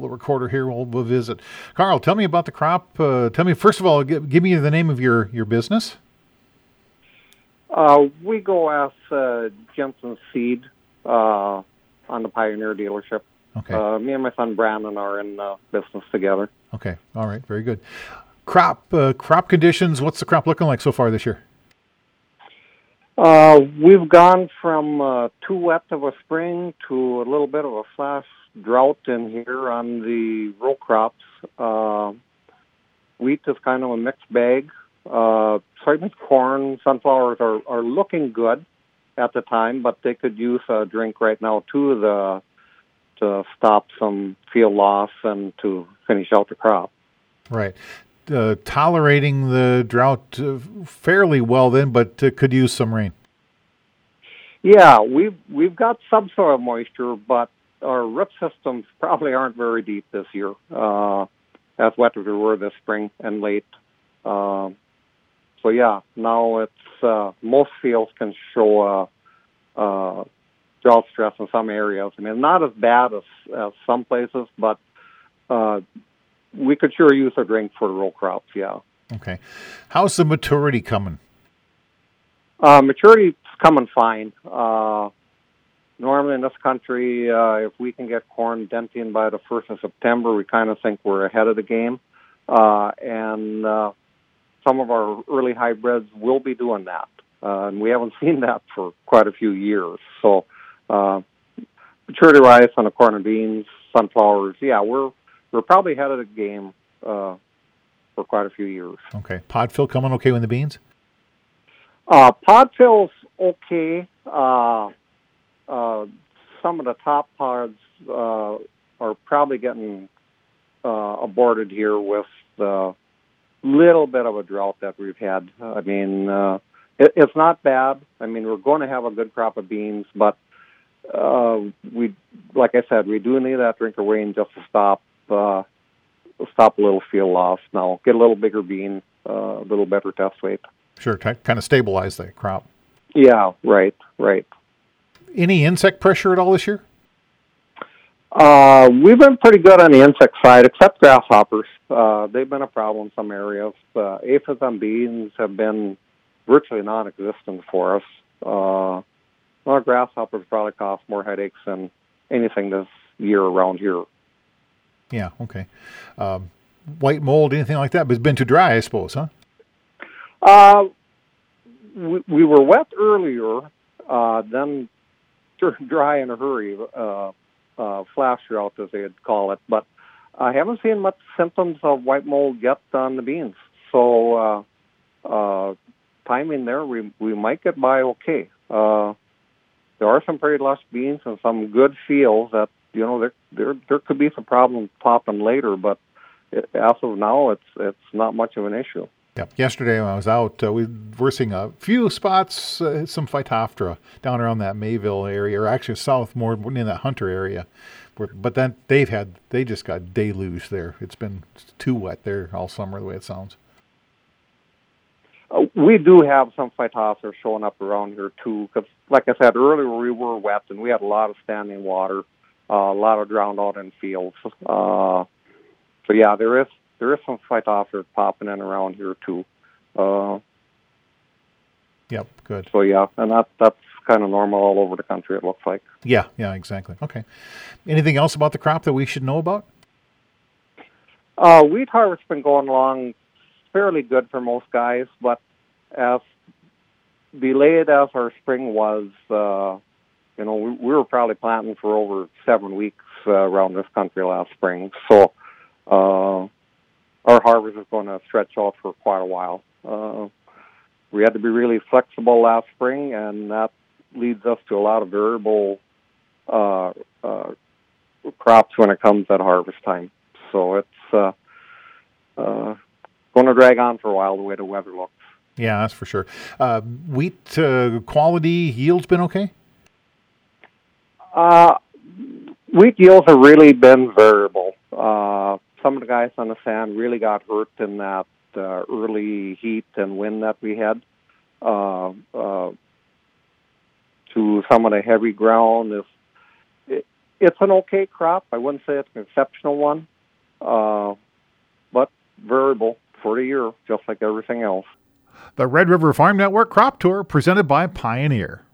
the recorder here. We'll visit. Carl, tell me about the crop. Tell me, first of all, give me the name of your business. We go as Jensen Seed on the Pioneer dealership. Okay. Me and my son Brandon are in business together. Okay. All right. Very good. Crop conditions. What's the crop looking like so far this year? We've gone from too wet of a spring to a little bit of a flash drought in here on the row crops. Wheat is kind of a mixed bag. Soybeans, corn, sunflowers are looking good at the time, but they could use a drink right now too to stop some field loss and to finish out the crop. Right. Tolerating the drought fairly well then, but could use some rain. Yeah, we've got subsoil moisture, but our root systems probably aren't very deep this year, as wet as we were this spring and late. So yeah, now it's most fields can show drought stress in some areas. I mean, not as bad as some places, but we could sure use a drink for the row crops, yeah. Okay. How's the maturity coming? Maturity's coming fine. Normally in this country, if we can get corn denting by the 1st of September, we kind of think we're ahead of the game. And some of our early hybrids will be doing that. And we haven't seen that for quite a few years. So maturity-wise on the corn and beans, sunflowers, yeah, we're probably ahead of the game for quite a few years. Okay. Pod fill coming okay with the beans? Pod fill's okay. Some of the top pods are probably getting aborted here with the little bit of a drought that we've had. I mean, it's not bad. I mean, we're going to have a good crop of beans, but like I said, we do need that drink of rain just to stop a little field loss. Now, get a little bigger bean, a little better test weight. Sure, kind of stabilize the crop. Yeah, right. Any insect pressure at all this year? We've been pretty good on the insect side, except grasshoppers. They've been a problem in some areas. Aphids on beans have been virtually non-existent for us. Grasshoppers probably cause more headaches than anything this year around here. Yeah, okay. White mold, anything like that, but it's been too dry, I suppose, huh? We were wet earlier, then dry in a hurry, flash drought as they'd call it. But I haven't seen much symptoms of white mold yet on the beans. So timing there, we might get by okay. There are some pretty lush beans and some good fields that, there could be some problems popping later, but as of now, it's not much of an issue. Yeah. Yesterday when I was out, we were seeing a few spots, some Phytophthora down around that Mayville area, or actually south, more in that Hunter area. But then they just got deluge there. It's been too wet there all summer, the way it sounds. We do have some Phytophthora showing up around here too, because like I said earlier, we were wet and we had a lot of standing water, a lot of drowned out in fields. So yeah, there is some Phytophthora popping in around here too. Yep, good. So yeah, and that's kind of normal all over the country, it looks like. Yeah, exactly. Okay. Anything else about the crop that we should know about? Wheat harvest's been going along fairly good for most guys, but as delayed as our spring was, we were probably planting for over 7 weeks around this country last spring. So our harvest is going to stretch out for quite a while. We had to be really flexible last spring, and that leads us to a lot of variable crops when it comes at harvest time. So it's going to drag on for a while the way the weather looks. Yeah, that's for sure. Wheat quality, yield's been okay? Wheat yields have really been variable. Some of the guys on the sand really got hurt in that early heat and wind that we had. To some of the heavy ground, it's an okay crop. I wouldn't say it's an exceptional one, but variable for the year, just like everything else. The Red River Farm Network Crop Tour presented by Pioneer.